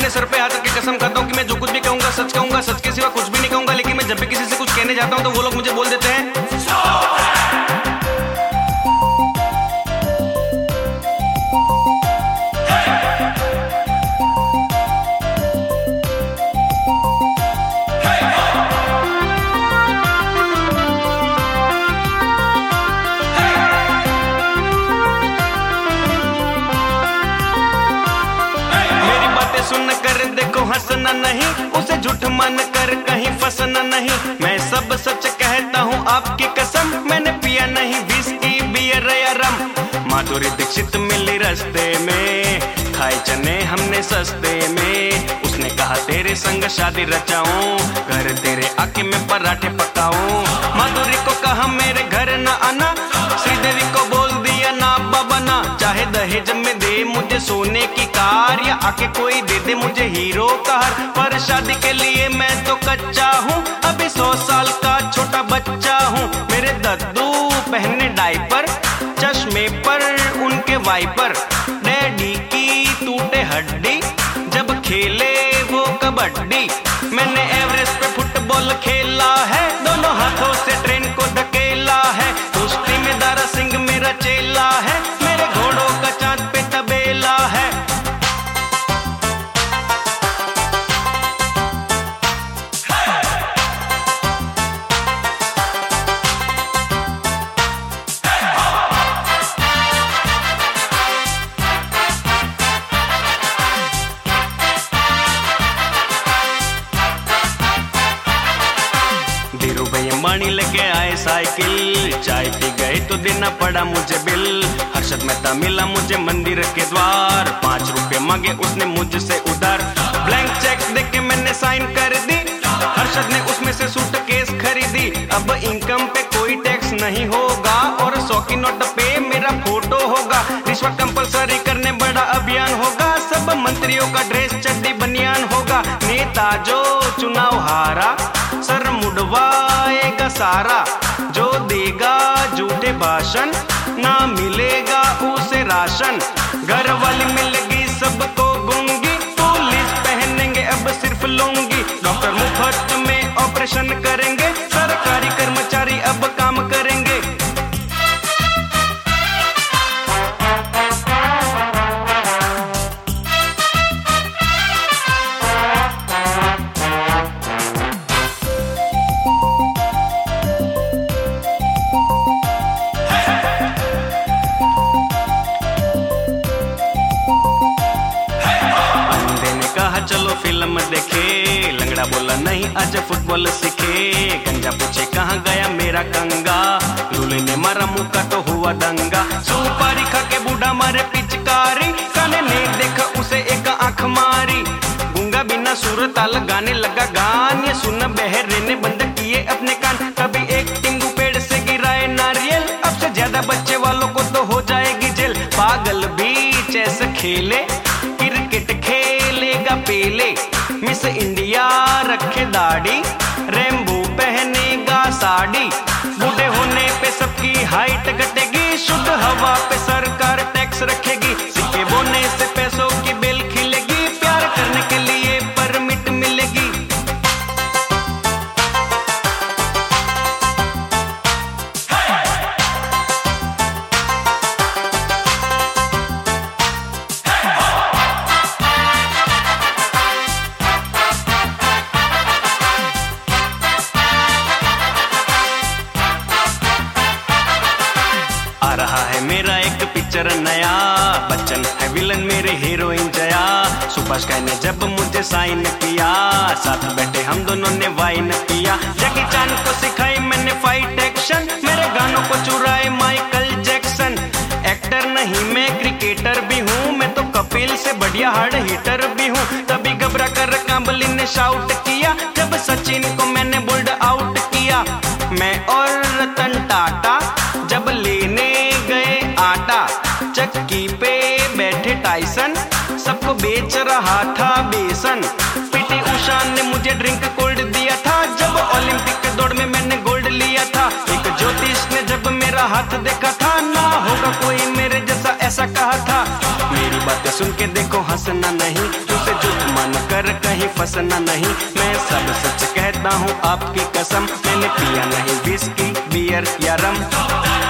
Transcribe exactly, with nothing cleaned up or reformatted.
अपने सर पे हाथ रख के कसम खाता हूँ कि मैं जो कुछ भी कहूंगा सच कहूंगा, सच के सिवा कुछ भी नहीं कहूंगा। लेकिन मैं जब भी किसी से कुछ कहने जाता हूँ तो वो लोग मुझे बोल देते हैं सुन कर देखो हंसना नहीं, उसे झूठ मान कर कहीं फंसना नहीं। मैं सब सच कहता हूँ आपकी कसम, मैंने पिया नहीं विस्की बियर या रम। माधुरी दीक्षित मिली रास्ते में, खाए चने हमने सस्ते में। उसने कहा तेरे संग शादी रचाऊं, घर तेरे आके मैं पराठे पकाऊं। माधुरी को कहा मेरे घर न आना, श्रीदेवी को बोल दिया ना बाबा ना। चाहे दहेज में दे मुझे सोने की कार, या आके कोई दे दे मुझे हीरो कार। पर शादी के लिए मैं तो कच्चा हूँ, अभी सौ साल का छोटा बच्चा हूँ। मेरे दद्दू पहने डायपर, चश्मे पर उनके वाइपर। डैडी की टूटे हड्डी, जब खेले वो कबड्डी। मैंने एवरेस्ट पे फुटबॉल खेला है, दोनों हाथों से ट्रेन को धकेला है। कुश्ती में दारा सिंह मेरा चेला है, मेरे घोड़ों का चांद पे तबेला है। अंबानी लेके आए साइकिल, चाय पी गए तो देना पड़ा मुझे बिल। हर्षद मेहता मिला मुझे मंदिर के द्वार, पांच रुपए मांगे उसने मुझसे उधार। ब्लैंक चेक देके मैंने साइन कर दी, हर्षद ने उसमें से सूटकेस खरीदी। अब इनकम पे कोई टैक्स नहीं होगा, और सौ की नोट पे मेरा फोटो होगा। रिश्वत कंपलसरी करने बड़ा अभियान होगा, सब मंत्रियों का ड्रेस चड्डी बनियान होगा। नेता जो चुनाव हारा, सर मुड़वाएगा सारा। जो देगा झूठे भाषण, ना मिलेगा उसे राशन। घर वाली मिलेगी सबको गूंगी, पुलिस पहनेंगे अब सिर्फ लुंगी। डॉक्टर मुफ्त में ऑपरेशन करेंगे, सरकारी कर्मचारी अब काम करेंगे। चलो फिल्म देखे, लंगड़ा बोला नहीं आज फुटबॉल सीखे। गंजा पूछे कहाँ गया मेरा कंगा, लूले ने मारा मुक्का तो हुआ दंगा। सुपारी खा के बूढ़ा मारे पिचकारी, काने ने देखा उसे एक आंख मारी। गूंगा बिना सुर ताल गाने लगा गान, ये सुन बहरे ने बंद किए अपने कान। कभी एक टिंगू पेड़ से गिराए नारियल, अब से ज्यादा बच्चे वालों को तो हो जाएगी जेल। पागल भी चेस खेले, क्रिकेट खेलेगा पेले। मिस इंडिया रखे दाढ़ी, रेम्बो पहनेगा साड़ी। बूढ़े होने पे सबकी हाइट घटेगी, शुद्ध हवा पे सरकार टैक्स रखेगी। सिक्के बोने से पैसों की बेल खिलेगी, प्यार करने के लिए परमिट मिलेगी। आ रहा है मेरा एक पिक्चर नया, बच्चन है विलन मेरे हीरोइन जया। सुभाष का ने जब मुझे साइन किया, साथ बैठे हम दोनों ने वाइन किया। जैकी चान को सिखाई मैंने फाइट एक्शन, मेरे गानों को चुराए माइकल जैक्सन। एक्टर नहीं मैं क्रिकेटर भी हूँ, मैं तो कपिल से बढ़िया हार्ड हिटर भी हूँ। तभी घबरा कर कांबली ने शाउट किया, जब सचिन को मैंने बोल्ड आउट किया। मैं और रतन टाटा जब लेने गए आटा, चक्की पे बैठे टाइसन सबको बेच रहा था बेसन। पीटी उषा ने मुझे ड्रिंक कोल्ड दिया था, जब ओलंपिक के दौड़ में मैंने गोल्ड लिया था। एक ज्योतिष ने जब मेरा हाथ देखा था, ना होगा कोई मेरे जैसा ऐसा कहा था। मेरी मेरी बातें सुन के देखो हंसना नहीं, उसे झूठ मान कर कहीं फंसना नहीं। मैं सब सच कहता हूँ आपकी कसम, मैंने पिया नहीं विस्की बियर या रम।